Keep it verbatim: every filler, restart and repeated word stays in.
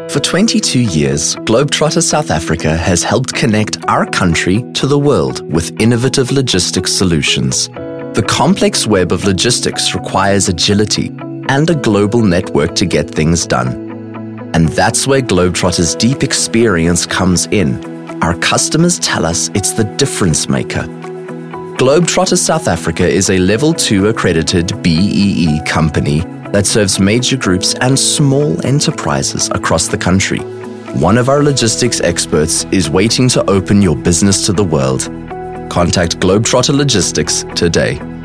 For twenty-two years, Globetrotter South Africa has helped connect our country to the world with innovative logistics solutions. The complex web of logistics requires agility and a global network to get things done. And that's where Globetrotter's deep experience comes in. Our customers tell us it's the difference maker. Globetrotter South Africa is a Level two accredited B E E company that serves major groups and small enterprises across the country. One of our logistics experts is waiting to open your business to the world. Contact Globetrotter Logistics today.